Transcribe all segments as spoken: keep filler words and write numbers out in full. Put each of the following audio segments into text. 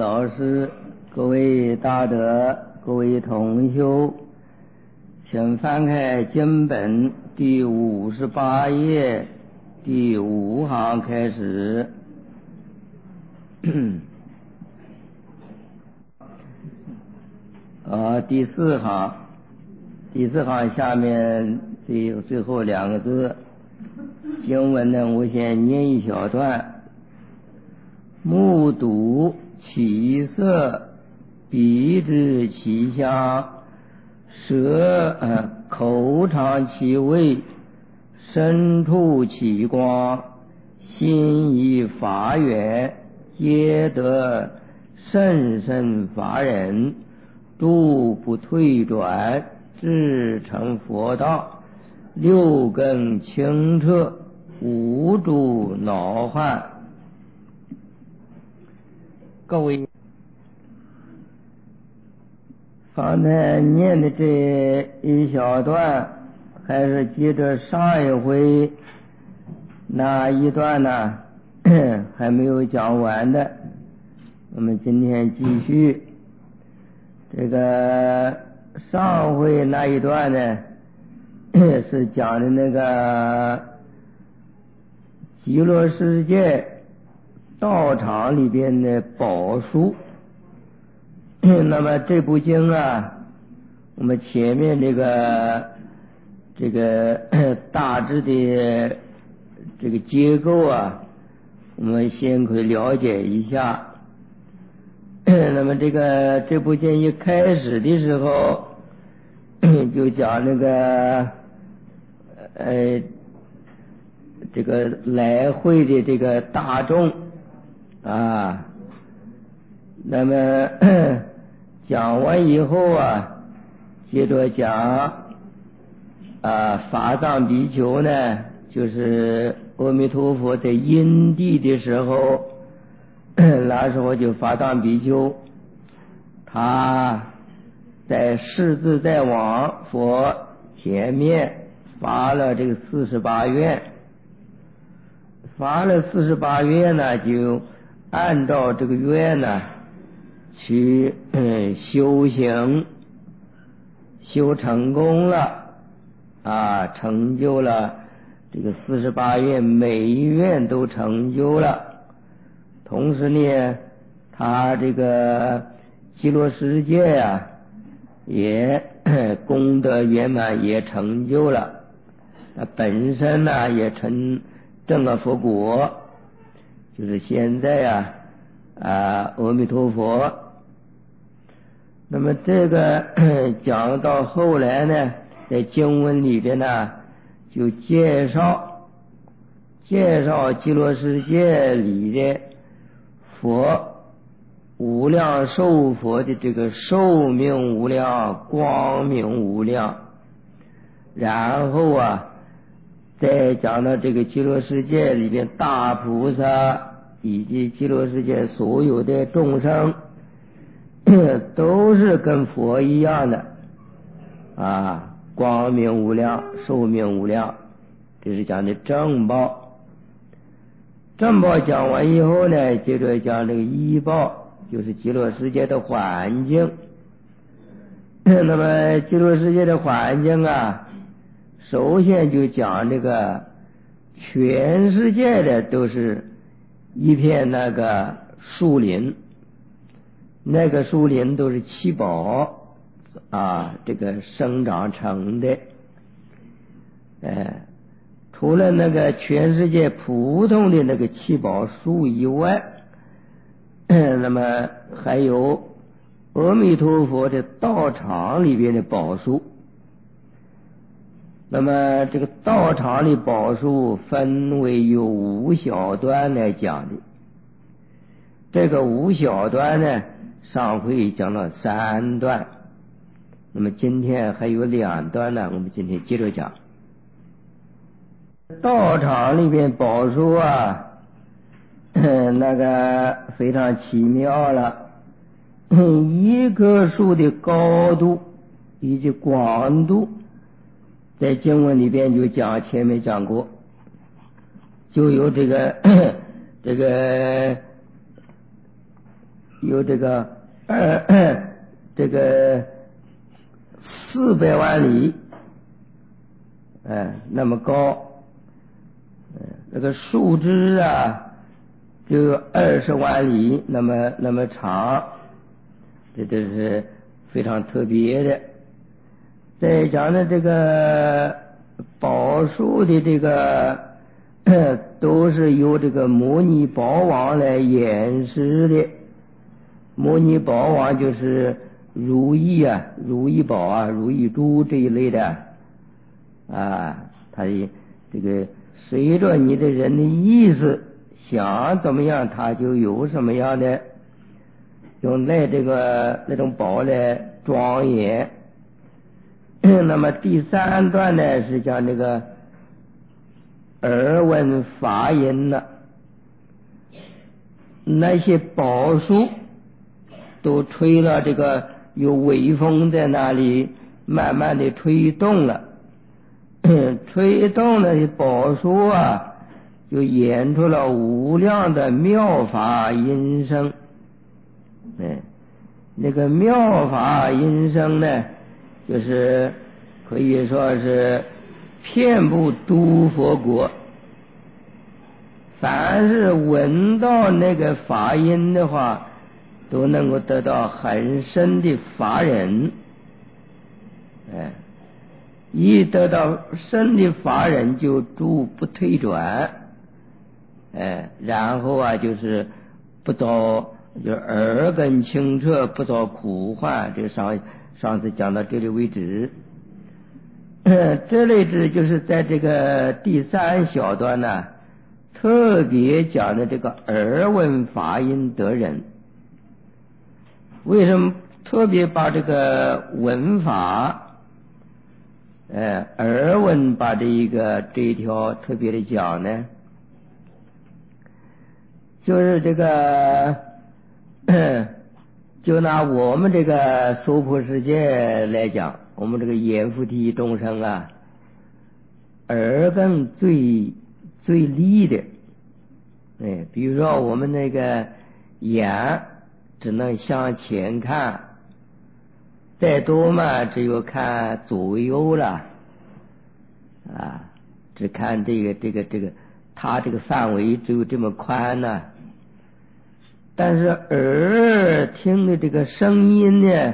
老师、各位大德、各位同修，请翻开经本第五十八页第五行开始。啊，第四行，第四行下面最最后两个字，经文呢，我先念一小段。目睹其色，鼻知其香，舌呃口尝其味，身触其光，心以法缘，皆得甚深法忍，诸不退转，至成佛道，六根清澈，无诸恼患。各位，刚才念的这一小段，还是接着上一回那一段呢，还没有讲完的。我们今天继续。这个上回那一段呢，是讲的那个极乐世界道场里边的宝书。那么这部经啊，我们前面这个这个大致的这个结构啊，我们先可以了解一下。那么这个这部经一开始的时候就讲那个呃这个来会的这个大众啊，那么讲完以后啊，接着讲啊法藏比丘呢，就是阿弥陀佛在因地的时候，那时候就法藏比丘，他在世自在王佛前面发了这个四十八愿，发了四十八愿呢，就按照这个愿呢去、嗯、修行，修成功了啊，成就了这个四十八愿，每一愿都成就了。同时呢，他这个极乐世界呀、啊，也功德圆满，也成就了。他本身呢也成正了佛果，就是现在呀 啊, 啊阿弥陀佛。那么这个讲到后来呢，在经文里边呢，就介绍介绍极乐世界里的佛无量寿佛的这个寿命无量，光明无量。然后啊，再讲到这个极乐世界里边大菩萨以及极乐世界所有的众生都是跟佛一样的啊，光明无量，寿命无量，这是讲的正报。正报讲完以后呢，接着讲这个依报，就是极乐世界的环境。那么极乐世界的环境啊，首先就讲这个全世界的都是一片那个树林，那个树林都是七宝啊，这个生长成的。哎，除了那个全世界普通的那个七宝树以外，那么还有阿弥陀佛的道场里边的宝树。那么这个道场里宝树分为有五小段来讲的。这个五小段呢，上回讲了三段，那么今天还有两段呢，我们今天接着讲。道场里边宝树啊，那个非常奇妙了，一棵树的高度以及广度，在经文里边就讲，前面讲过，就有这个这个有这个二这个四百万里，哎，那么高，那个树枝啊，就有二十万里那么那么长，这都是非常特别的。再讲的这个宝树的这个都是由这个摩尼宝王来演示的。摩尼宝王就是如意啊，如意宝啊，如意珠这一类的啊，它这个随着你的人的意思想怎么样，它就有什么样的，用来这个那种宝来庄严。那么第三段呢是讲这个耳闻法音呢，那些宝树都吹到这个有微风在那里慢慢的吹动了，吹动了宝树啊，就演出了无量的妙法音声。哎，那个妙法音声呢，就是可以说是遍布诸佛国，凡是闻到那个法音的话，都能够得到很深的法忍。哎，一得到深的法忍就诸不退转。哎，然后啊就是不遭就耳根清澈，不遭苦患。这上上次讲到这里为止。这类子就是在这个第三小段呢，特别讲的这个耳闻法音得忍。为什么特别把这个闻法，呃，耳闻把这一个这一条特别的讲呢？就是这个，就拿我们这个娑婆世界来讲，我们这个阎浮提众生啊，耳根最最利的，哎，比如说我们那个眼只能向前看，再多嘛只有看左右了，啊，只看这个这个这个，它这个范围只有这么宽呢。但是耳听的这个声音呢，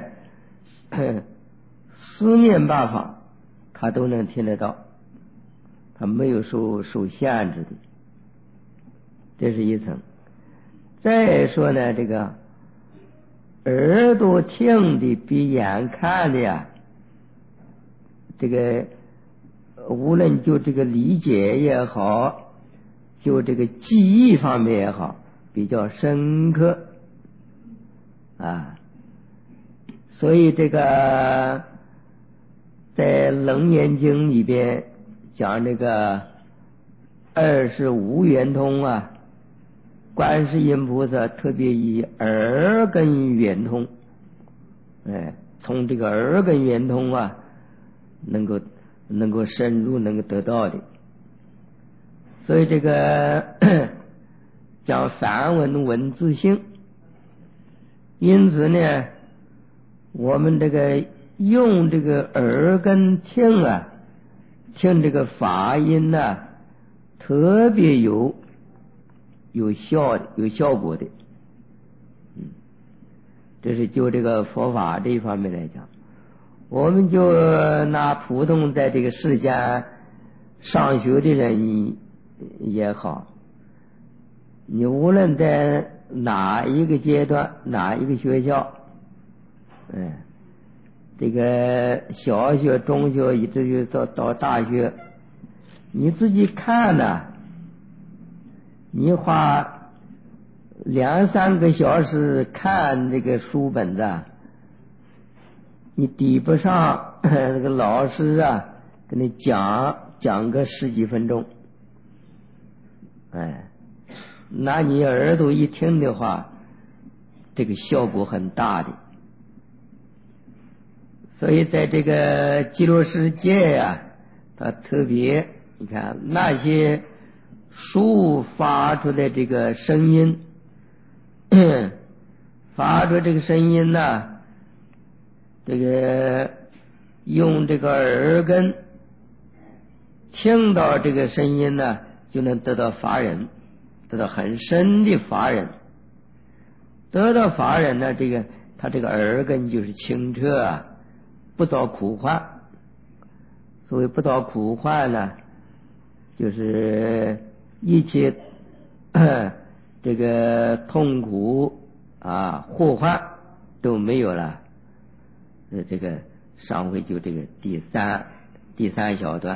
四面八方它都能听得到，它没有受受限制的，这是一层。再说呢，这个耳朵听的比眼看的呀，这个无论就这个理解也好，就这个记忆方面也好，比较深刻啊。所以这个在楞严经里边讲这个二十无圆通啊，观世音菩萨特别以耳根圆通，哎，从这个耳根圆通啊，能够能够深入，能够得到的。所以这个讲梵文文字性，因此呢，我们这个用这个耳根听啊，听这个法音呢、啊，特别有有效的，有效果的。嗯，这是就这个佛法这一方面来讲，我们就拿普通在这个世间上学的人也好，你无论在哪一个阶段，哪一个学校，哎，这个小学、中学以至于到到大学，你自己看呢、啊，你花两三个小时看这个书本子，你抵不上那个老师啊跟你讲讲个十几分钟。哎，那你耳朵一听的话，这个效果很大的。所以在这个极乐世界呀、啊，它特别，你看那些树发出的这个声音， 发出这个声音呢，这个用这个耳根听到这个声音呢，就能得到法忍，得到很深的法忍。得到法忍呢，这个他这个耳根就是清澈啊，不遭苦患。所谓不遭苦患呢，就是一切这个痛苦啊祸患都没有了。呃，这个上回就这个第三第三小段。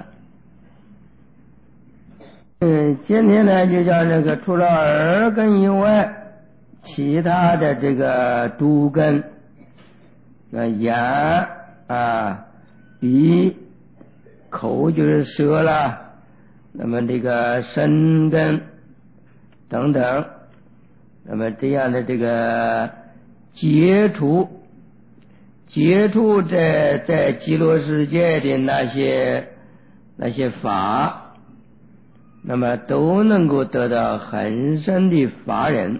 嗯，今天呢就叫这个除了耳根以外，其他的这个诸根，呃，眼啊、鼻、口就是舌了，那么这个身根等等，那么这样的这个接触接触在在极乐世界的那些那些法，那么都能够得到很深的法忍。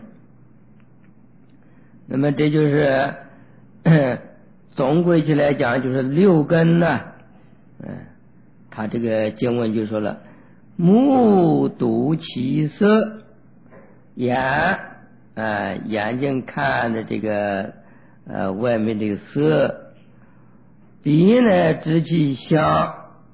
那么这就是总归起来讲就是六根呢、啊，嗯，他这个经文就说了，目睹其色，眼啊眼睛看的这个呃外面这个色，鼻呢知其香，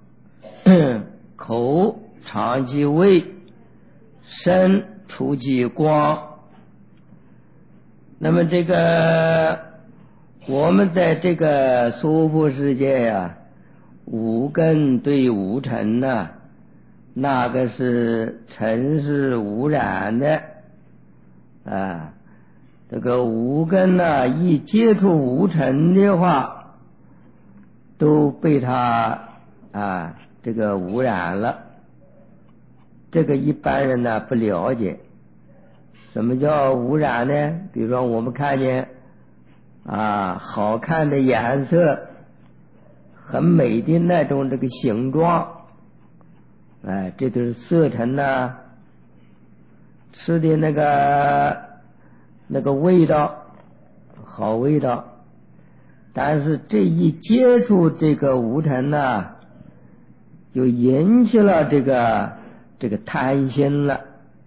口尝其味，身触其光。那么这个我们在这个娑婆世界呀、啊，五根对五尘呐、啊，那个是尘是污染的啊。这个五根呢、啊，一接触五尘的话，都被它啊这个污染了。这个一般人呢不了解。什么叫污染呢？比如说我们看见啊好看的颜色，很美的那种这个形状，哎，这都是色尘呐、啊。吃的那个那个味道，好味道，但是这一接触这个无尘呐、啊，就引起了这个这个贪心了。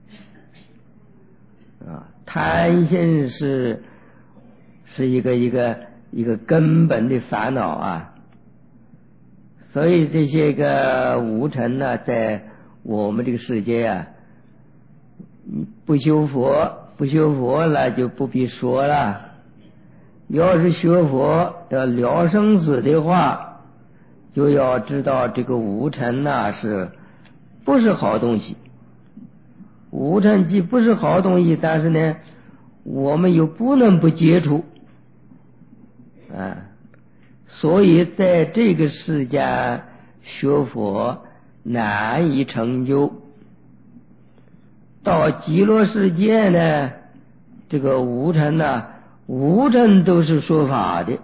啊，贪心是是一个一个一个根本的烦恼啊，所以这些个无尘呢，在我们这个世界啊，不修佛不修佛了就不必说了。要是学佛要了生死的话，就要知道这个无尘呐是不是好东西。无尘既不是好东西，但是呢，我们又不能不接触，啊，所以在这个世间学佛难以成就。到极乐世界呢，这个无尘呢，无尘都是说法的。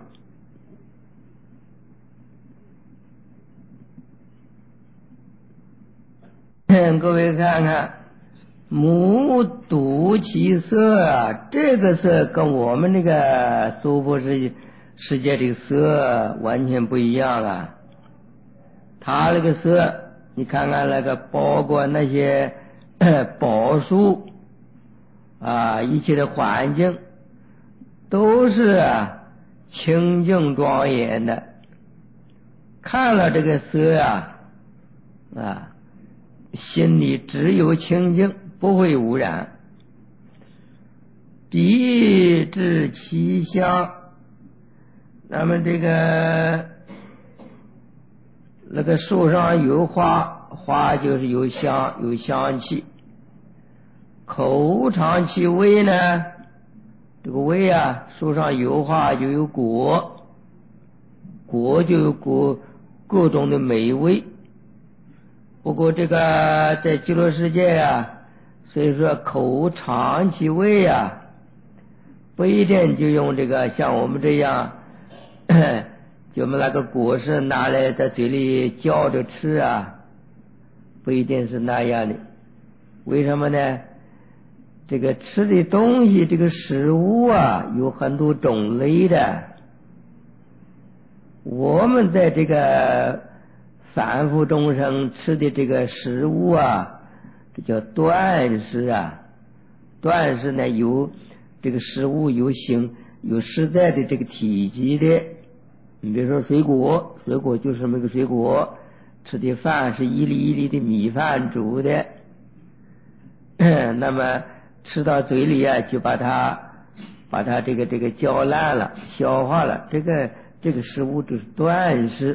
各位看看。目睹其色啊，这个色跟我们那个娑婆世世界这个色完全不一样啊。它那个色，你看看那个包括那些宝树啊，一切的环境都是啊清净庄严的。看了这个色啊，啊，心里只有清净。不会污染。鼻知其香，那么这个那个树上有花，花就是有香，有香气。口尝其味呢，这个味啊，树上有花就有果，果就有果各种的美味。不过这个在极乐世界啊，所以说口尝其味啊，不一定就用这个像我们这样就我们那个果实拿来在嘴里嚼着吃啊，不一定是那样的。为什么呢？ 这个吃的东西，这个食物啊，有很多种类的。我们在这个凡夫众生吃的这个食物啊，这叫断食啊。断食呢，有这个食物有形有实在的这个体积的。你比如说水果，水果就是那个水果，吃的饭是一粒一粒的米饭煮的，那么吃到嘴里啊，就把它把它这个这个嚼烂了，消化了，这个这个食物就是断食。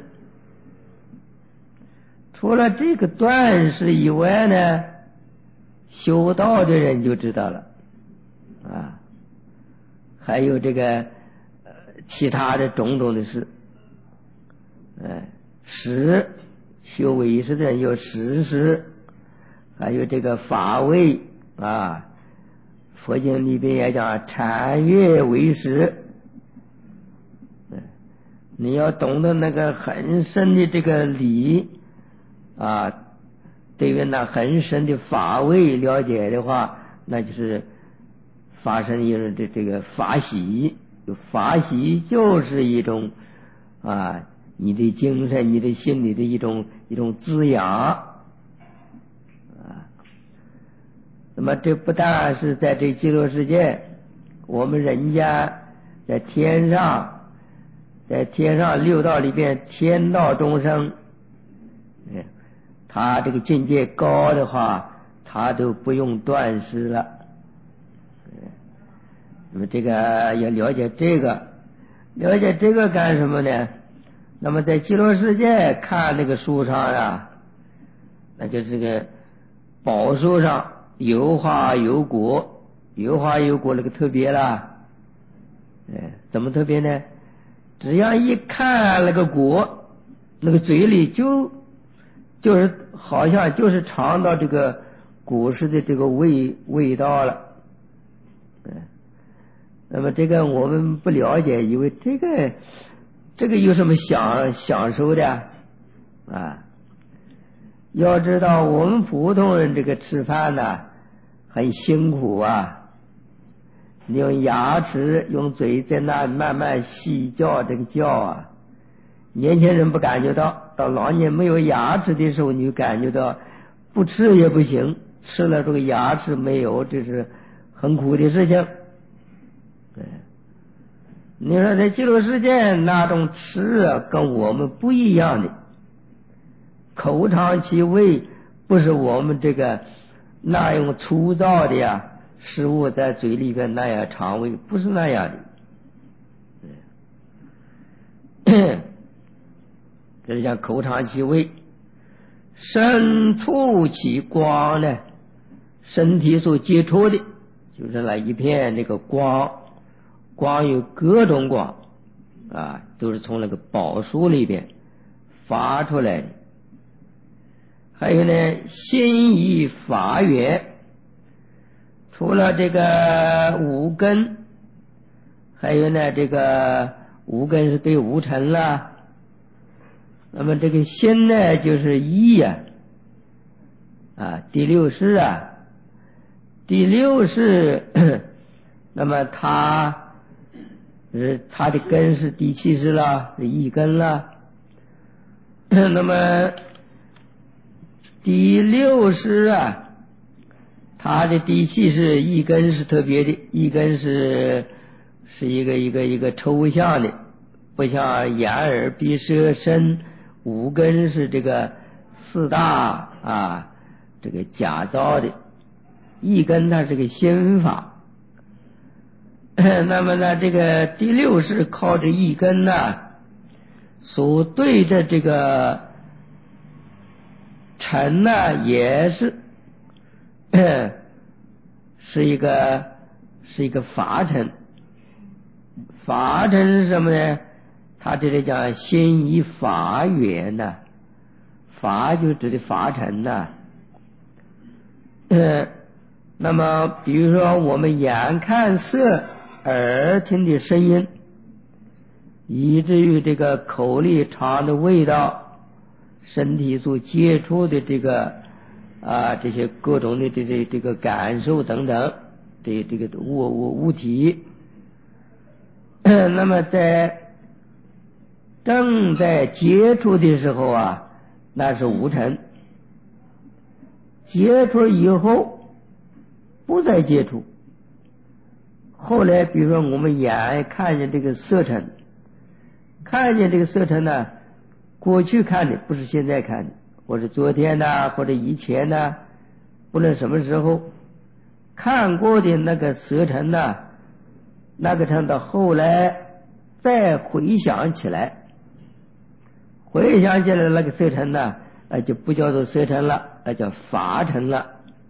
除了这个断食以外呢，修道的人就知道了啊，还有这个呃其他的种种的事。哎，食修为师的人有食食，还有这个法味啊，佛经里边也讲禅悦为食。你要懂得那个很深的这个理啊，对于那很深的法味了解的话，那就是发生一种这这个法喜。法喜就是一种啊，你的精神你的心理的一种一种滋养啊。那么这不但是在这极乐世界，我们人家在天上，在天上六道里边天道众生，他这个境界高的话，他都不用断食了。那么这个要了解这个，了解这个干什么呢？那么在极乐世界看那个书上啊，那就这个宝书上有花有果，有花有果那个特别啦。哎，怎么特别呢？只要一看那个果，那个嘴里就就是好像就是尝到这个果实的这个味味道了。那么这个我们不了解，以为这个这个有什么享享受的啊？要知道我们普通人这个吃饭呢很辛苦啊，你用牙齿用嘴在那慢慢细嚼这个嚼啊，年轻人不感觉到，到老年没有牙齿的时候，你就感觉到不吃也不行，吃了这个牙齿没有，这是很苦的事情。对，你说在极乐世界那种吃啊，跟我们不一样的，口尝其味，不是我们这个那用粗糙的呀食物在嘴里边那样肠胃，不是那样的。这是讲口尝其味，身触其光呢，身体所接触的就是那一片那个光，光有各种光啊，都是从那个宝树里边发出来的。还有呢，心以法缘，除了这个五根，还有呢这个五根是对五尘了。那么这个心呢，就是意啊，啊，第六识啊，第六识，那么它是它的根是第七识了，是意根了。那么第六识啊，它的第七识意根是特别的，意根是是一个一个一个抽象的，不像眼耳鼻舌身五根是这个四大啊，这个假造的，一根它是个心法。那么呢，这个第六是靠着一根呢，所对的这个尘呢，也是是一个是一个法尘。法尘是什么呢？他这里讲心以法缘呐，法就指的法尘呐。呃，那么比如说我们眼看色，耳听的声音，以至于这个口里尝的味道，身体所接触的这个啊这些各种的这这这个感受等等， 这这个物物物体。那么在正在接触的时候啊，那是无尘；接触以后不再接触。后来比如说我们眼看见这个色尘，看见这个色尘呢，过去看的不是现在看的，或者昨天呢，或者以前呢，不论什么时候看过的那个色尘呢，那个尘到后来再回想起来，回想起来那个色尘呢，那就不叫做色尘了，那叫法尘了。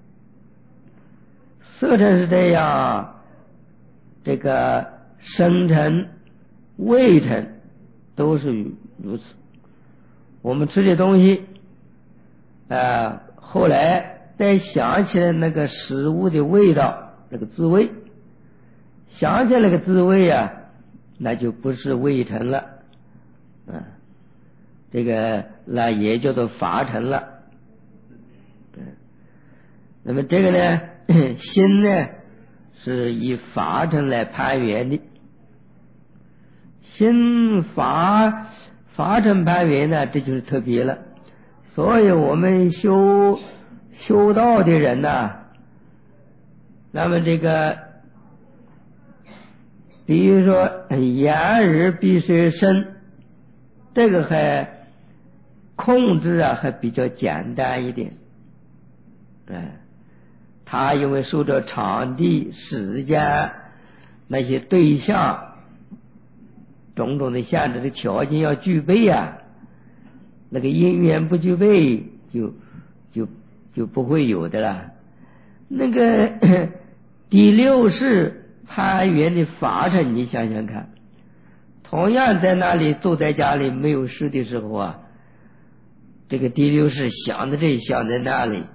色尘是这样，这个生尘、味尘都是如此。我们吃的东西，呃，后来再想起来那个食物的味道，那个滋味，想起来那个滋味啊，那就不是味尘了，嗯、啊，这个那也叫做法尘了。嗯，那么这个呢，心呢是以法尘来攀缘的，心法法尘攀缘呢，这就是特别了。所以我们修修道的人呐、啊，那么这个比如说眼耳鼻舌身，这个还控制啊还比较简单一点。哎，他因为受着场地、时间、那些对象种种的限制的条件要具备啊，那个因缘不具备，就就就不会有的了。那个第六世攀缘的法尘，你想想看，同样在那里坐在家里没有事的时候啊，这个第六世想在这想在那里，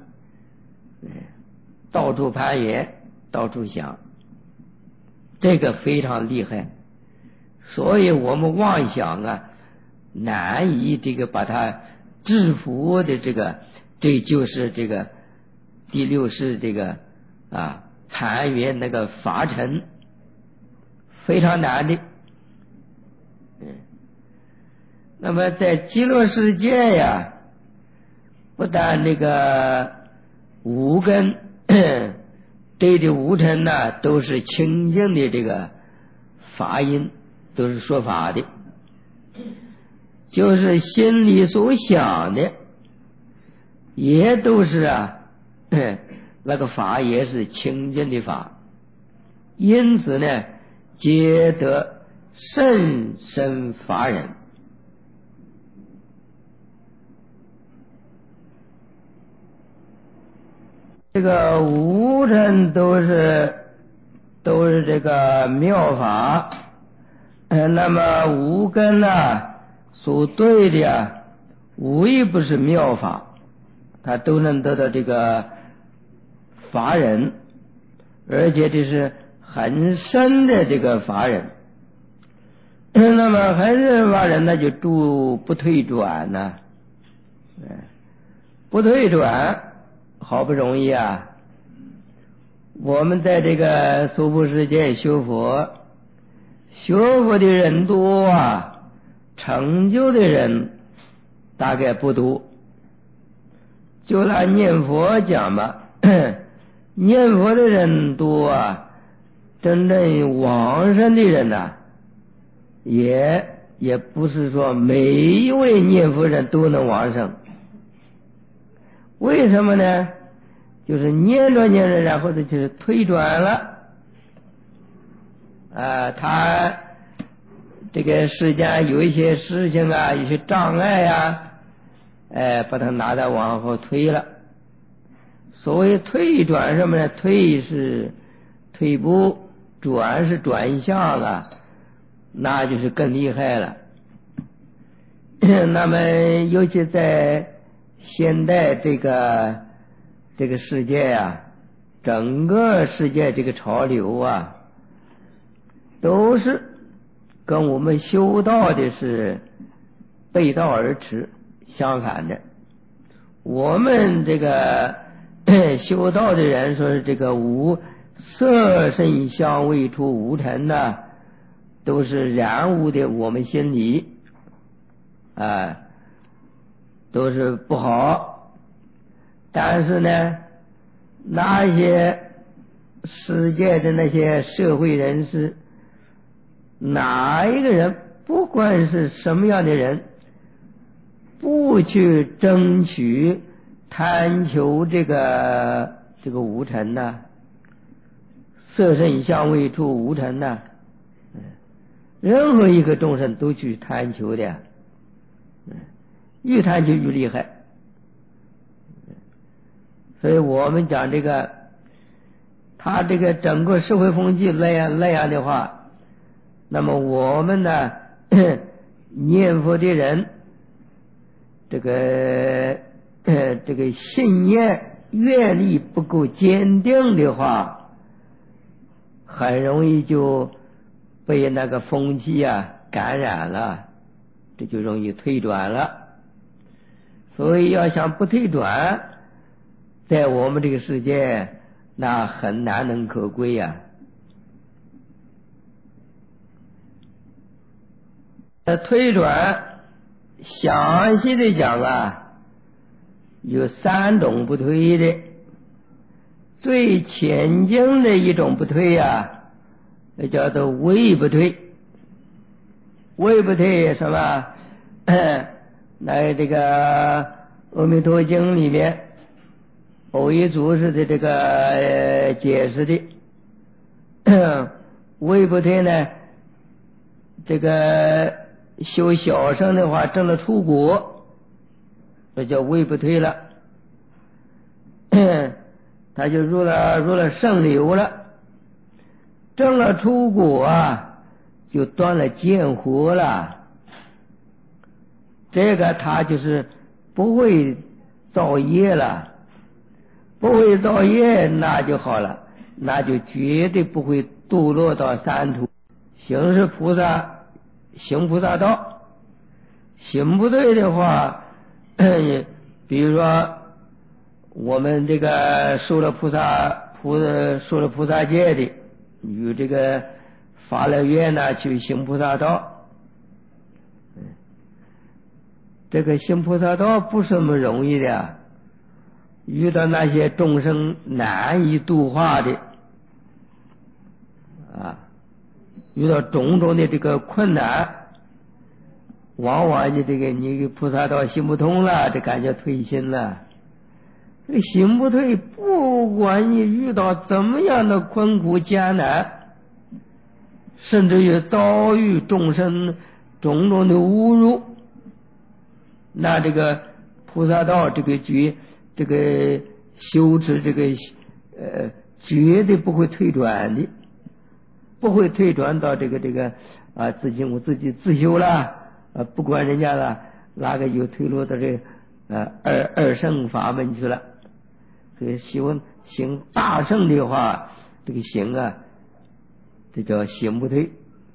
到处攀缘，到处想，这个非常厉害。所以我们妄想啊，难以这个把它制服的，这个这就是这个第六世这个啊攀缘那个法尘，非常难的。嗯，那么在极乐世界呀，不但这个五根对的无尘呢，都是清净的这个法音，都是说法的，就是心里所想的也都是啊，那个法也是清净的法，因此呢，皆得甚深法忍。这个无尘都是都是这个妙法，呃，那么无根啊所对的啊，无一不是妙法，它都能得到这个法忍，而且这是很深的这个法忍。那么很深法忍，那就住不退转呢、啊，不退转。好不容易啊，我们在这个娑婆世界修佛，学佛的人多啊，成就的人大概不多。就拿念佛讲吧，念佛的人多啊，真正往生的人呐、啊，也也不是说每一位念佛人都能往生。为什么呢？就是念着念着，然后呢就是退转了啊，他这个世间有一些事情啊，有些障碍啊，哎，把它拿到往后推了。所谓退转什么呢？退是退步，转是转向啊，那就是更厉害了。那么尤其在现代这个这个世界呀、啊，整个世界这个潮流啊，都是跟我们修道的是背道而驰，相反的。我们这个修道的人说是这个无色身香味触五尘呢，都是染污的我们心里，啊，都是不好。但是呢，那些世界的那些社会人士，哪一个人，不管是什么样的人，不去争取贪求这个这个无尘呢？色身香味触无尘呢？任何一个众生都去贪求的，越贪求越厉害。所以我们讲这个，他这个整个社会风气那样那样的话，那么我们呢，念佛的人，这个呃这个信念愿力不够坚定的话，很容易就被那个风气啊感染了，这就容易退转了。所以要想不退转，在我们这个世界那很难能可贵呀、啊。退转详细的讲啊，有三种不退的。最浅经的一种不退呀、啊，叫做微不退。微不退什么？那这个《阿弥陀经》里面，藕益祖师的这个、呃、解释的。微不退呢，这个修小乘的话，证了出国，这叫微不退了。他就入了入了圣流了，证了出国啊，就断了见惑了。这个他就是不会造业了，不会造业那就好了，那就绝对不会堕落到三途。行是菩萨行菩萨道，行不对的话，比如说我们这个受了菩萨菩受了菩萨戒的，与这个发了愿呢，去行菩萨道。这个行菩萨道不是那么容易的，遇到那些众生难以度化的啊，遇到种种的这个困难，往往你这个你菩萨道行不通了，就感觉退心了。这个行不退，不管你遇到怎么样的困苦艰难，甚至于遭遇众生种种的侮辱，那这个菩萨道这个觉这个修持这个呃绝对不会退转的，不会退转到这个这个啊自己我自己自修了啊，不管人家了哪个又退落到这呃二二圣法门去了。所以修行大圣的话，这个行啊，这叫行不退。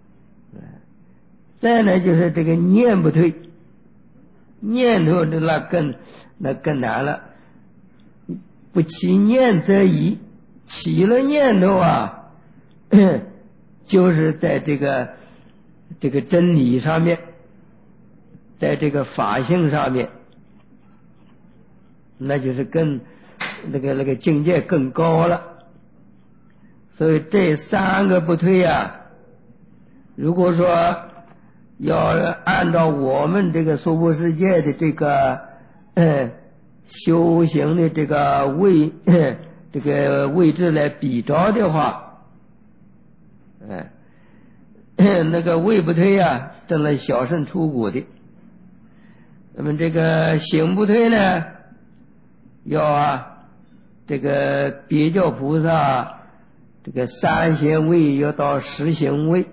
再呢就是这个念不退。念头那更那更难了，不起念则已，起了念头啊，就是在这个这个真理上面，在这个法性上面，那就是更那个那个境界更高了。所以这三个不退啊，如果说要按照我们这个娑婆世界的这个呃修行的这个位这个位置来比照的话，哎、呃，那个位不退啊，证了小乘出果的。那么这个行不退呢，要啊这个别教菩萨这个三贤位要到十行位。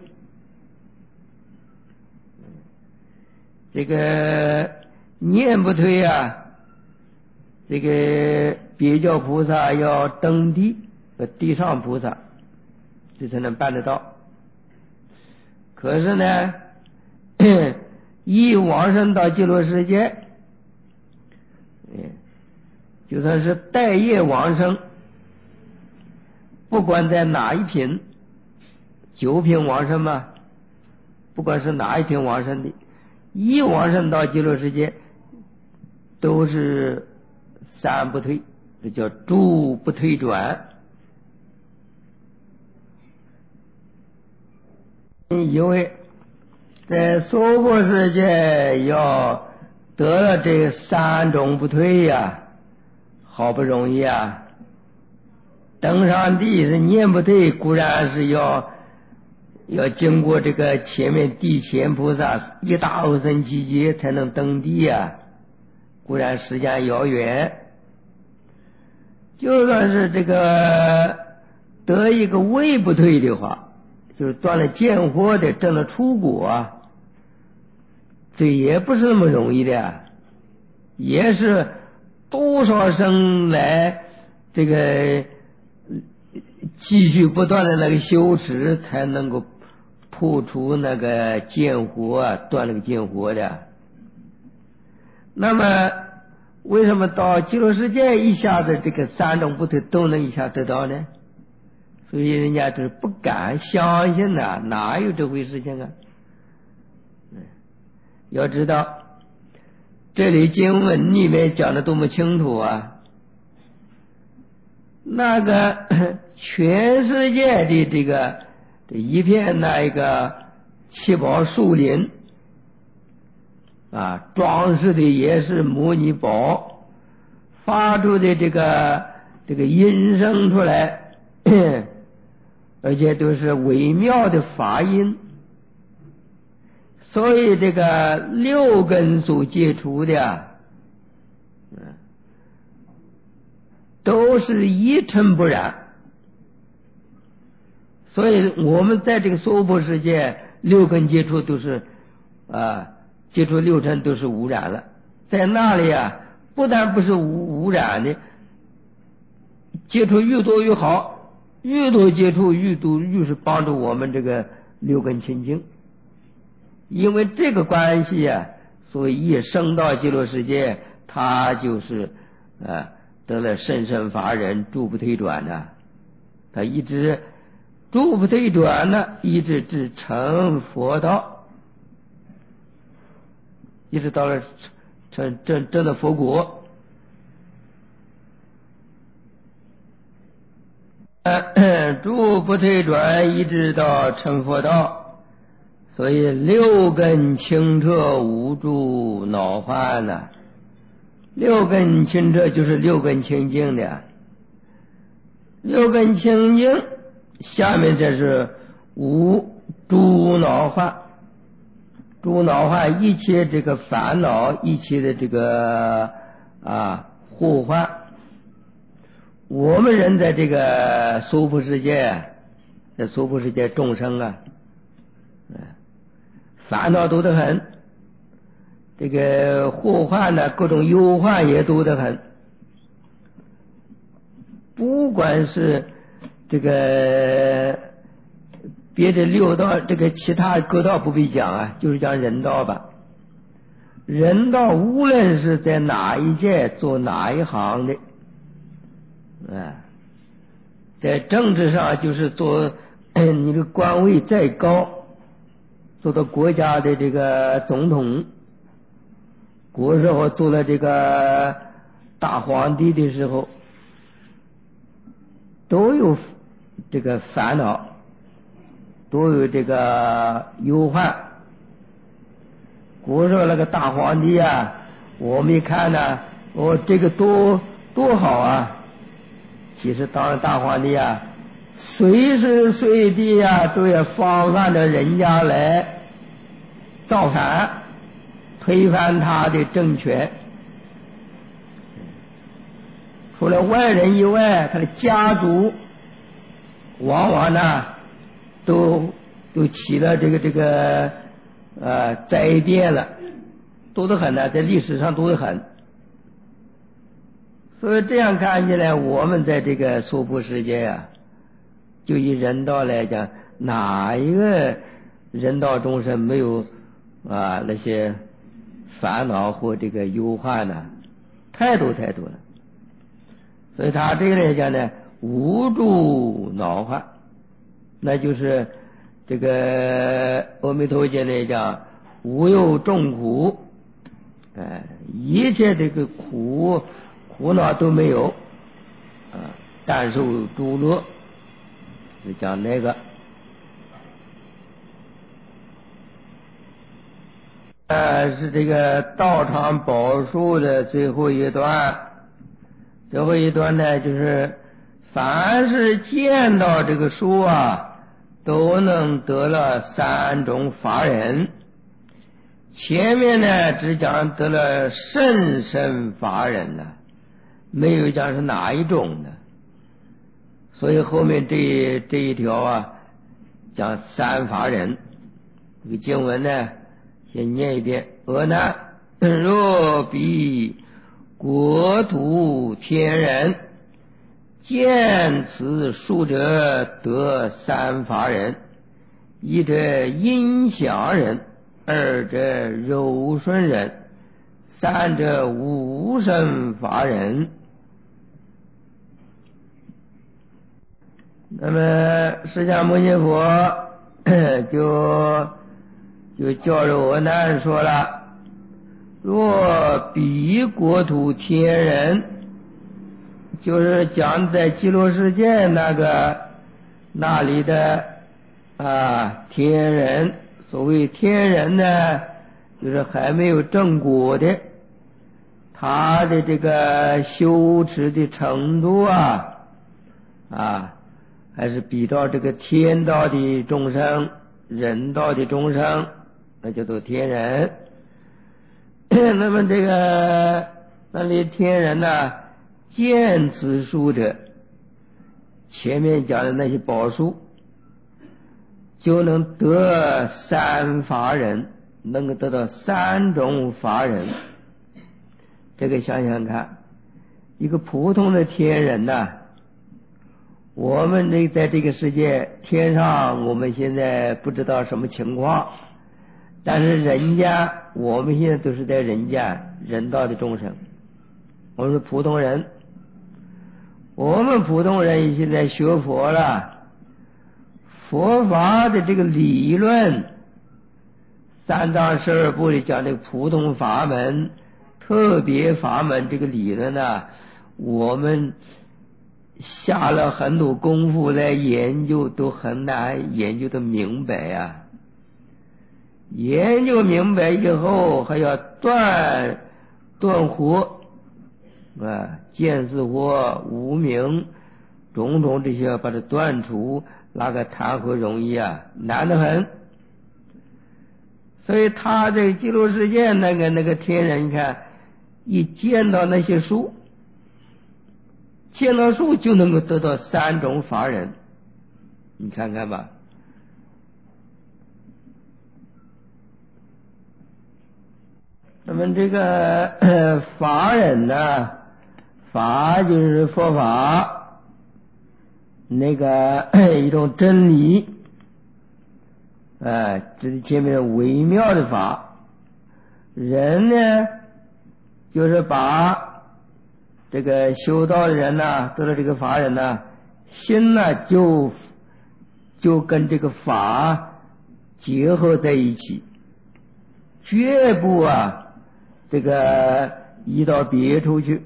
这个念不退啊，这个别教菩萨要登地，地上菩萨这才能办得到。可是呢，一往生到极乐世界，就算是带业往生， 不管在哪一品，九品往生嘛，不管是哪一品往生的，一往生到极乐世界都是三不退，这叫诸不退转。因为在娑婆世界要得了这三种不退呀、啊，好不容易啊，登上地是念不退，固然是要要经过这个前面地前菩萨一大阿僧祇劫才能登地呀、啊，固然时间遥远。就算是这个得一个位不退的话，就是断了见惑的，证了出果啊，这也不是那么容易的，也是多少生来这个继续不断的那个修持，才能够破除那个见惑啊，断那个见惑的。那么为什么到极乐世界一下子这个三种不退都能一下得到呢？所以人家就是不敢相信呐、啊，哪有这回事情啊？要知道这里经文里面讲的多么清楚啊！那个全世界的这个这一片那一个七宝树林啊，装饰的也是摩尼宝，发出的这个这个音声出来。而且都是微妙的法音，所以这个六根所接触的，嗯，都是一尘不染。所以我们在这个娑婆世界，六根接触都是啊，接触六尘都是污染了。在那里啊，不但不是污污染的，接触越多越好。越多接触越多越是帮助我们这个六根清净，因为这个关系啊，所以一升到极乐世界，他就是啊得了甚深法忍，诸不退转呢、啊。他一直诸不退转呢，一直至成佛道，一直到了成真真的佛国。诸不退转，一直到成佛道，所以六根清澈无诸恼患呢、啊。六根清澈就是六根清净的，六根清净，下面才是无诸恼患。诸恼患，一切这个烦恼，一切的这个啊祸患。我们人在这个娑婆世界，在娑婆世界众生啊，烦恼多得很，这个祸患呢，各种忧患也多得很。不管是这个别的六道，这个其他各道不必讲啊，就是讲人道吧。人道无论是在哪一界做哪一行的。啊，在政治上就是做你的官位再高，做到国家的这个总统，国时候做了这个大皇帝的时候，都有这个烦恼，都有这个忧患。国时候那个大皇帝啊，我们一看呢，哦，这个多多好啊！其实当了大皇帝啊，随时随地啊都要防范着人家来造反，推翻他的政权。除了外人以外，他的家族往往呢都都起了这个这个呃灾变了，多得很呢，在历史上多得很。所以这样看起来，我们在这个娑婆世界啊，就以人道来讲，哪一个人道众生没有啊那些烦恼或这个忧患呢？太多太多了。所以他这个来讲呢， 无助恼患，那就是这个阿弥陀经里讲无有众苦，哎，一切这个苦苦恼都没有啊，但受诸乐，是讲那个。呃，是这个道场宝树的最后一段，最后一段呢，就是凡是见到这个树啊，都能得了三种法忍。前面呢只讲得了甚深法忍呢，没有讲是哪一种的，所以后面这这一条啊讲三法忍。这个经文呢先念一遍：阿难，若彼国土天人，见此树者得三法忍：一者音响忍，二者柔顺忍，三者无生法忍。那么释迦牟尼佛就就教着阿难说了：若彼国土天人，就是讲在极乐世界那个那里的啊天人。所谓天人呢，就是还没有正果的，他的这个修持的程度啊啊，还是比照这个天道的众生、人道的众生，那叫做天人。那么这个那里天人呢，见此树者，前面讲的那些宝树，就能得三法忍，能够得到三种法忍。这个想想看，一个普通的天人呐、啊，我们这在这个世界天上，我们现在不知道什么情况，但是人间，我们现在都是在人间人道的众生，我们是普通人。我们普通人现在学佛了，佛法的这个理论，三藏十二部里讲这个普通法门、特别法门这个理论呢，我们下了很多功夫来研究，都很难研究的明白啊。研究明白以后，还要断断惑啊，见思惑、无明种种这些，把它断除，那个谈何容易啊，难得很。所以他这个极乐世界那个那个天人，你看一见到那些树，见到树就能够得到三种法忍，你看看吧。那么这个、呃、法忍呢，法就是佛法，那个一种真理，呃，这是前面微妙的法。人呢，就是把这个修道的人呢，得了这个法忍呢，心呢就就跟这个法结合在一起，绝不啊这个移到别处去，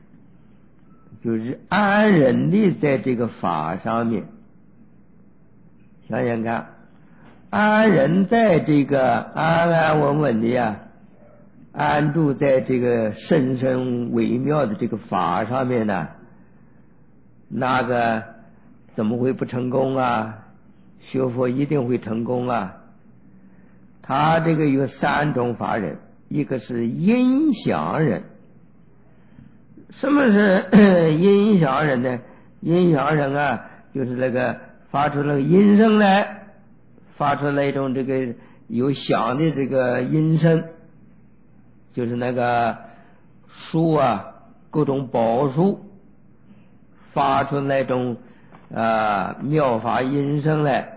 就是安忍的在这个法上面。想想看，安忍在这个安安稳稳的呀，安住在这个深深微妙的这个法上面呢，那个怎么会不成功啊？学佛一定会成功啊！他这个有三种法忍，一个是音响忍。什么是音响忍呢？音响忍啊，就是那个发出那个音声来，发出那种这个有响的这个音声，就是那个树啊，各种宝树发出那种啊妙法音声来。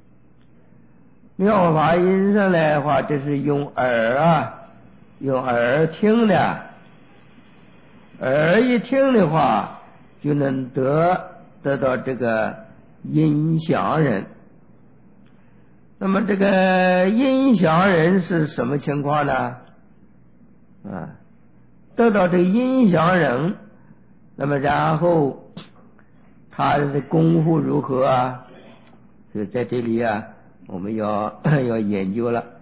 妙法音声来的话，这是用耳啊，用耳听的，耳一听的话，就能得得到这个音响人。那么这个音响人是什么情况呢？啊，得到这个音响人，那么然后他的功夫如何啊？所以在这里啊，我们要要研究了。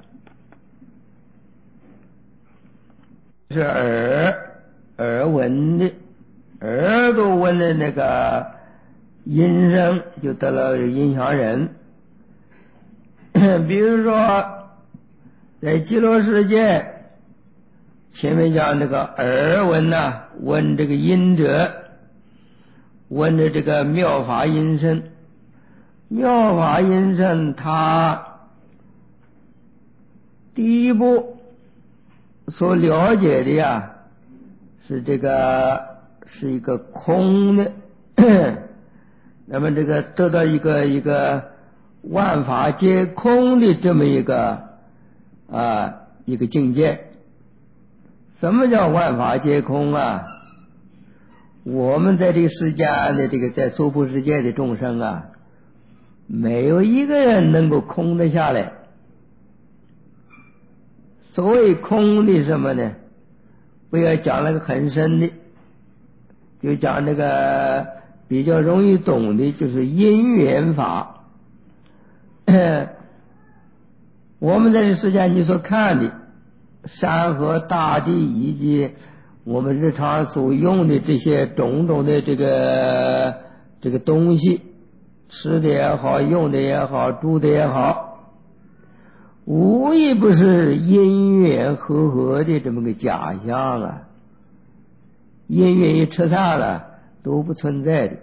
是耳耳闻的，耳朵闻的那个音声，就得了音响人。比如说在极乐世界，前面讲这个耳闻呐、啊，闻这个音者，闻着这个妙法音声。妙法音声，它第一步所了解的呀，是这个是一个空的，那么这个得到一个一个万法皆空的这么一个啊一个境界。什么叫万法皆空啊？我们在这个世间的这个在娑婆世界的众生啊，没有一个人能够空得下来。所谓空的什么呢？不要讲那个很深的，就讲这个比较容易懂的，就是因缘法。我们在这世间你所看的山河大地，以及我们日常所用的这些种种的这个这个东西，吃的也好，用的也好，住的也好，无一不是因缘和合的这么个假象啊。因缘一撤散了，都不存在的。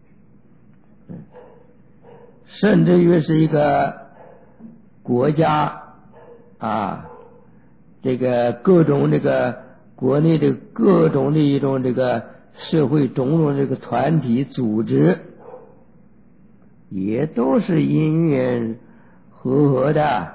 甚至于是一个国家啊，这个各种这个国内的各种的一种这个社会种种这个团体组织，也都是因缘和合的。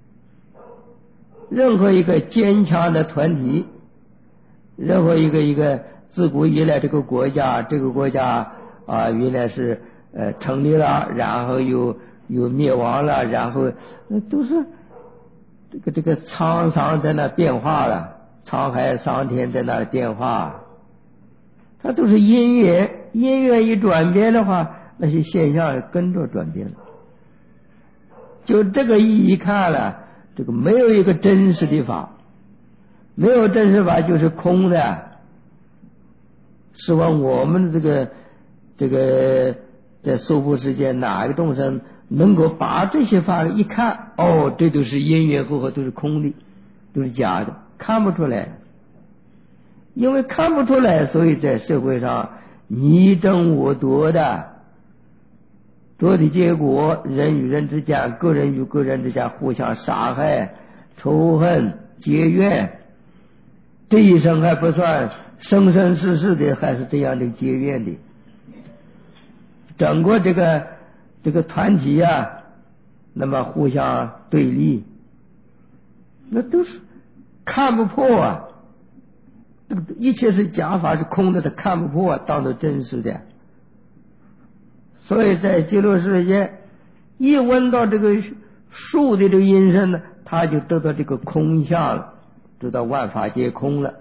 任何一个坚强的团体，任何一个一个自古以来这个国家，这个国家啊，原来是呃成立了，然后又又灭亡了，然后那都是这个这个沧桑在那变化了，沧海桑田在那变化，它都是因缘，因缘一转变的话，那些现象跟着转变了。就这个意义看了，这个没有一个真实的法，没有真实法就是空的。是问我们这个这个在娑婆世界哪一个众生能够把这些法一看，哦，这都是因缘和合，都是空的，都是假的，看不出来。因为看不出来，所以在社会上你争我夺的，夺的结果，人与人之间，个人与个人之间互相杀害、仇恨、结怨，这一生还不算，生生世世的还是这样的结怨的。整个这个这个团体啊，那么互相对立，那都是看不破啊。这个一切是假法，是空的，他看不破，当作真实的。所以在极乐世界，一闻到这个树的这个音声呢，他就得到这个空相了，知道万法皆空了。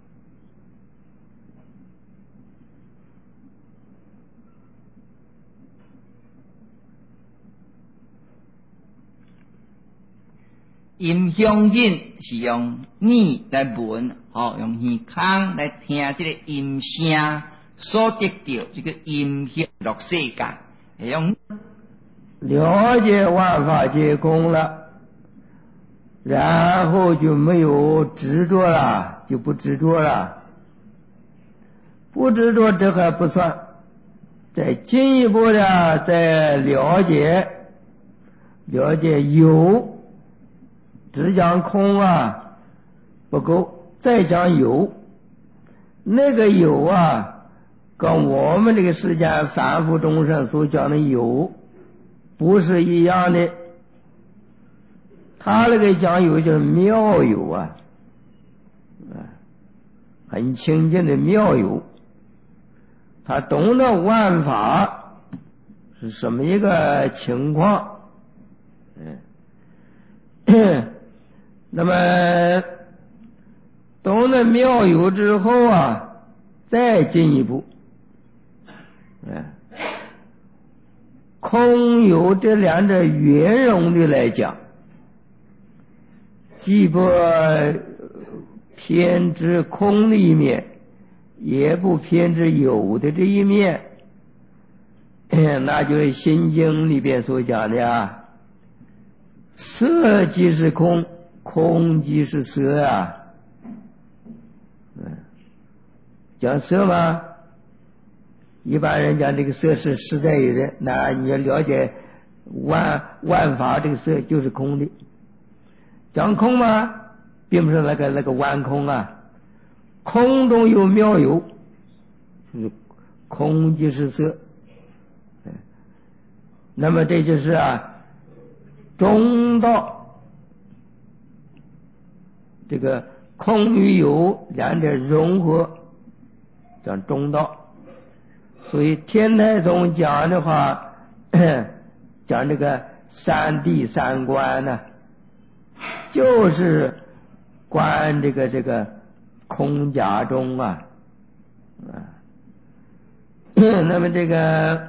音响人是用耳来闻，哦，用耳孔来听这个音声，所得到这个音响落世界，用了解万法皆空了，然后就没有执着了，就不执着了。不执着这还不算，再进一步的再了解了解有，只讲空啊不够，再讲有。那个有啊，跟我们这个世间凡夫众生所讲的有不是一样的。他那个讲有就是妙有啊，很清净的妙有。 他懂得万法是什么一个情况。嗯，那么懂得妙有之后啊，再进一步，嗯，空有这两者圆融的来讲，既不偏执空的一面，也不偏执有的这一面，那就是《心经》里边所讲的啊，色即是空，空即是色啊。讲色吗？一般人讲这个色是实在有的，那你要了解万万法这个色就是空的。讲空吗？并不是那个那个万空啊，空中有妙有，就是空即是色。那么这就是啊中道，这个空与有两者融合，讲中道。所以天台宗讲的话，讲这个三谛三观呢，就是观这个这个空假中啊，啊，那么这个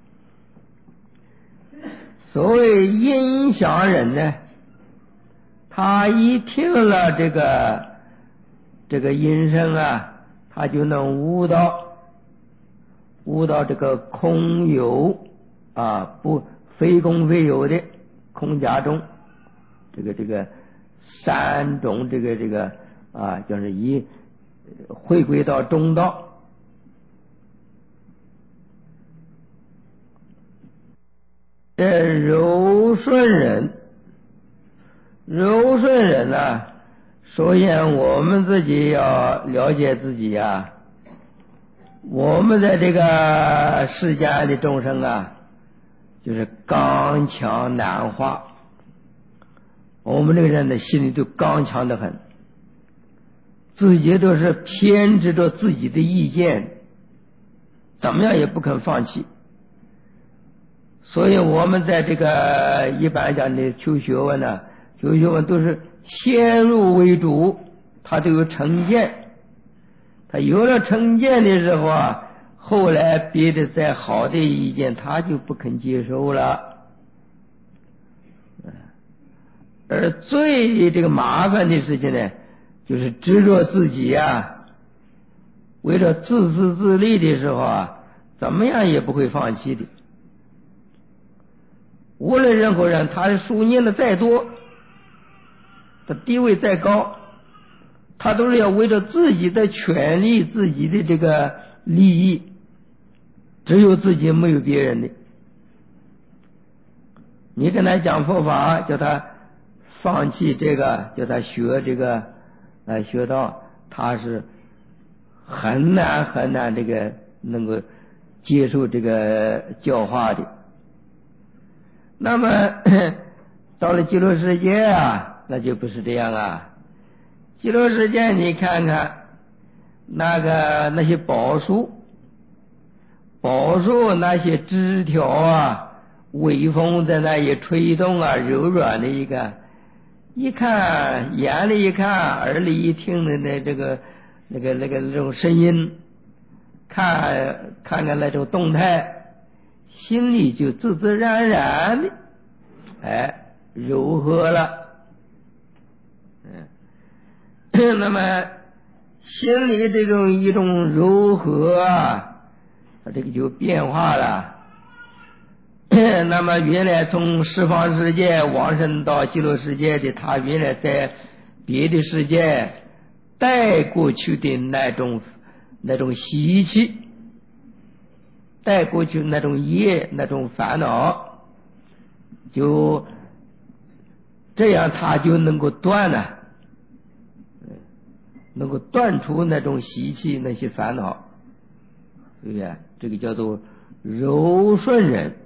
所谓音响人呢，他一听了这个这个音声啊，他就能悟到悟到这个空有啊，不非空非有的空假中，这个这个三种这个这个啊，就是一回归到中道。这柔顺人，柔顺人呢、啊，首先我们自己要了解自己啊。我们在这个世间的众生啊，就是刚强难化。我们这个人的心里都刚强得很，自己都是偏执着自己的意见，怎么样也不肯放弃。所以我们在这个一般讲的求学问呢、啊，求学问都是先入为主，他都有成见。他有了成见的时候啊，后来别的再好的意见他就不肯接受了。而最这个麻烦的事情呢，就是执着自己啊，为了自私自利的时候啊，怎么样也不会放弃的。无论任何人，他书念的再多，他地位再高，他都是要为了自己的权利，自己的这个利益，只有自己没有别人的。你跟他讲佛法，叫他放弃这个，叫他学这个呃学道，他是很难很难这个能够接受这个教化的。那么到了极乐世界啊，那就不是这样啊。极乐世界你看看那个那些宝树，宝树那些枝条啊，微风在那一吹动啊，柔软的一个，一看眼里一看，耳里一听的那这个那个那个那种声音，看看看那种动态，心里就自自然然的哎柔和了。嗯，那么心里这种一种柔和啊，它这个就变化了。那么原来从十方世界往生到极乐世界的，他原来在别的世界带过去的那种那种习气，带过去那种业，那种烦恼，就这样他就能够断了，能够断除那种习气，那些烦恼，对不对？这个叫做柔顺人。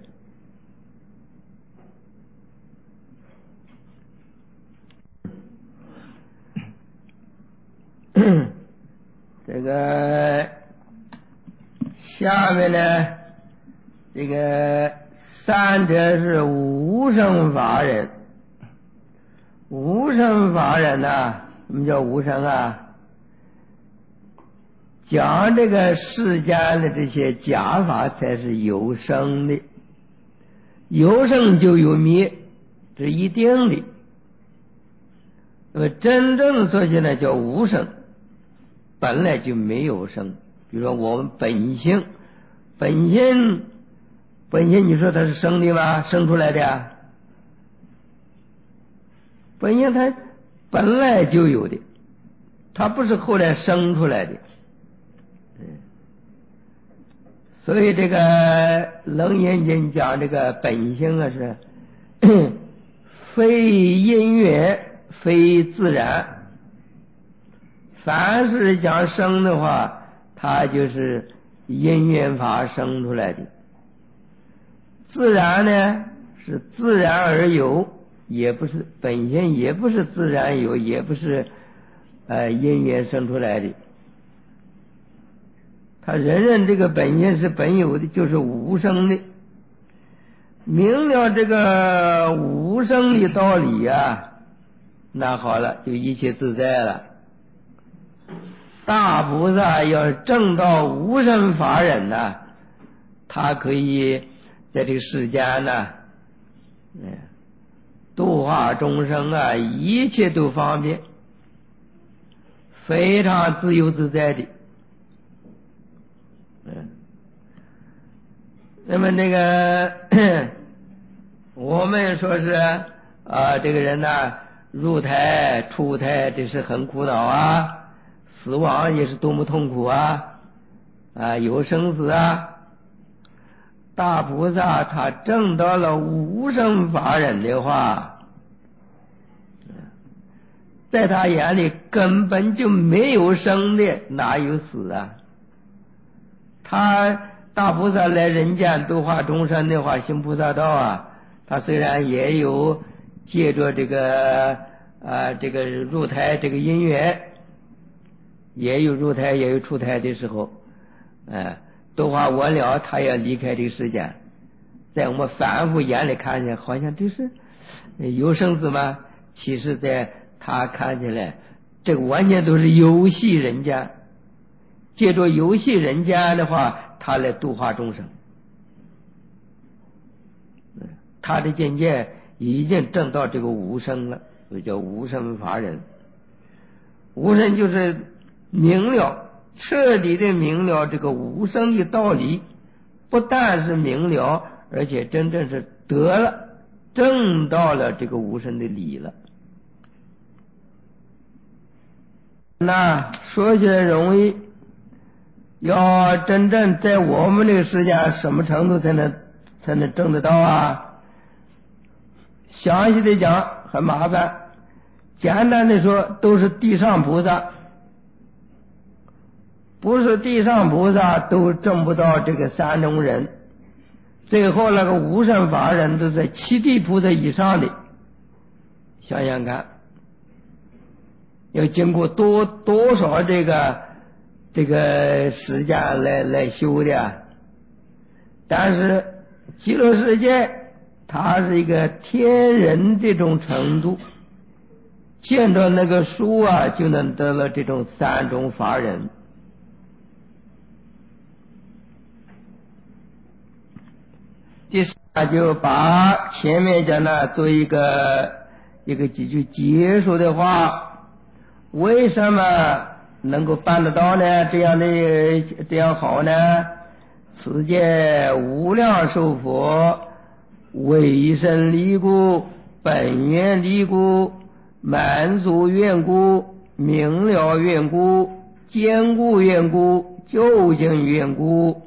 这个下面呢，这个三者是无生法忍。无生法忍呐，什么叫无生啊？讲这个世间的这些假法才是有生的，有生就有灭，这是一定的。那么真正说起来叫无生，本来就没有生。比如说我们本性，本性本性你说它是生的吗？生出来的呀？本性它本来就有的，它不是后来生出来的。所以这个楞严经讲这个本性啊是非因缘非自然，凡是讲生的话，它就是因缘法生出来的。自然呢是自然而有，也不是本性，也不是自然有，也不是呃因缘生出来的。他人人这个本性是本有的，就是无生的。明了这个无生的道理啊，那好了，就一切自在了。大菩萨要证到无生法忍呐、啊，他可以在这个世间呢、啊，嗯，度化众生啊，一切都方便，非常自由自在的。嗯，那么那个我们说是啊，这个人呢入胎出胎，这是很苦恼啊，死亡也是多么痛苦啊，啊有生死啊。大菩萨他证到了无生法忍的话，在他眼里根本就没有生的，哪有死啊？他大菩萨来人间度化众生的话，行菩萨道啊，他虽然也有借着这个啊这个入胎这个因缘，也有入胎也有出胎的时候，哎，度化完了他要离开这个世间，在我们凡夫眼里看见好像就是有生死吗？其实在他看起来，这个完全都是游戏人间。借着游戏人间的话，他来度化众生，他的境界已经证到这个无生了，所以叫无生法忍。无生就是明了，彻底的明了这个无生的道理，不但是明了，而且真正是得了，证到了这个无生的理了。那说起来容易，要真正在我们这个世界什么程度才能才能证得到啊？详细的讲很麻烦，简单的说都是地上菩萨，不是地上菩萨都证不到这个三种人，最后那个无生法忍都在七地菩萨以上的，想想看，要经过多多少这个这个时间来来修的。但是极乐世界它是一个天人这种程度，见到那个书啊就能得了这种三种法忍。第四就把前面讲的做一个一个几句结束的话，为什么能够办得到呢？这样的这样好呢？此界无量寿佛为身离故，本愿离故，满足愿故，明了愿故，坚固愿故，究竟愿故。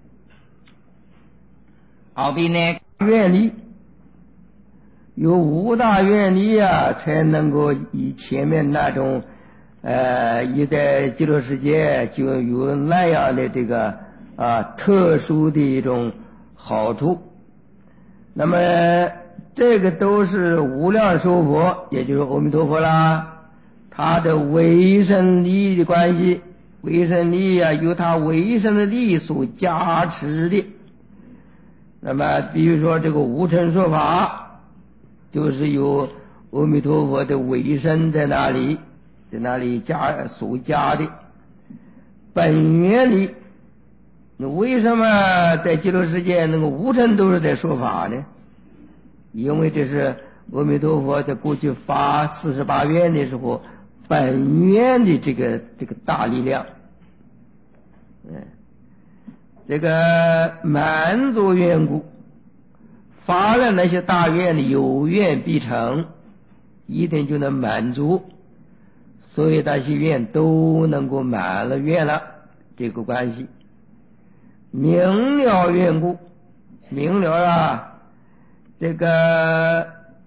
后边呢， 愿力有五大愿力啊，才能够以前面那种呃，一在极乐世界就有那样的这个啊特殊的一种好处。那么这个都是无量寿佛，也就是阿弥陀佛啦，他的为身利益的关系。 为神力呀、啊，由他为神的力所加持的。那么比如说这个无尘说法，就是有阿弥陀佛的为神在那里，在那里加所加的。本愿力，为什么在极乐世界那个无尘都是在说法呢？因为这是阿弥陀佛在过去发四十八愿的时候，本愿的这个这个大力量。嗯，这个满足愿故，发了那些大愿的有愿必成，一定就能满足。所以那些愿都能够满了愿了，这个关系。明了愿故，明了啊，这个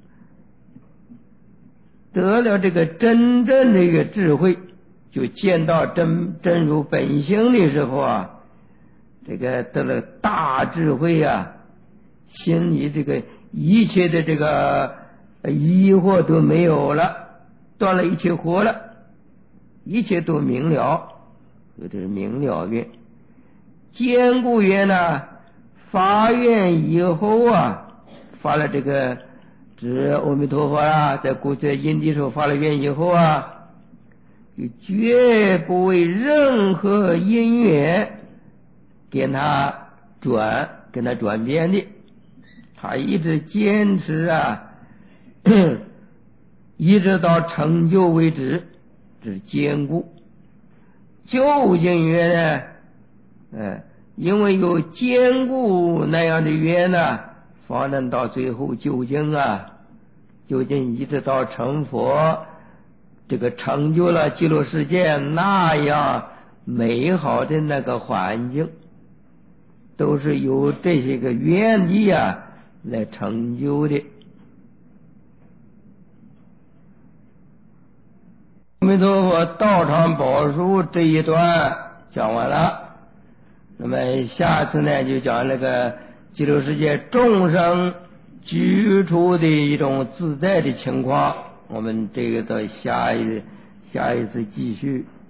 得了这个真正的一个智慧，就见到真真如本性的时候啊，这个得了大智慧啊，心里这个一切的这个疑惑都没有了，断了一切惑了。一切都明了，这是明了愿。坚固愿呢，发愿以后啊，发了这个指阿弥陀佛啊，在过去因地时候发了愿以后啊，就绝不为任何因缘给他转给他转变的，他一直坚持啊，一直到成就为止。这是坚固。究竟愿呢？嗯，因为有坚固那样的愿呢，方能到最后究竟啊，究竟一直到成佛，这个成就了极乐世界那样美好的那个环境，都是由这些个愿力啊来成就的。阿弥陀佛道场宝书这一段讲完了，那么下次呢就讲那个极乐世界众生居处的一种自在的情况，我们这个到下一下一次继续。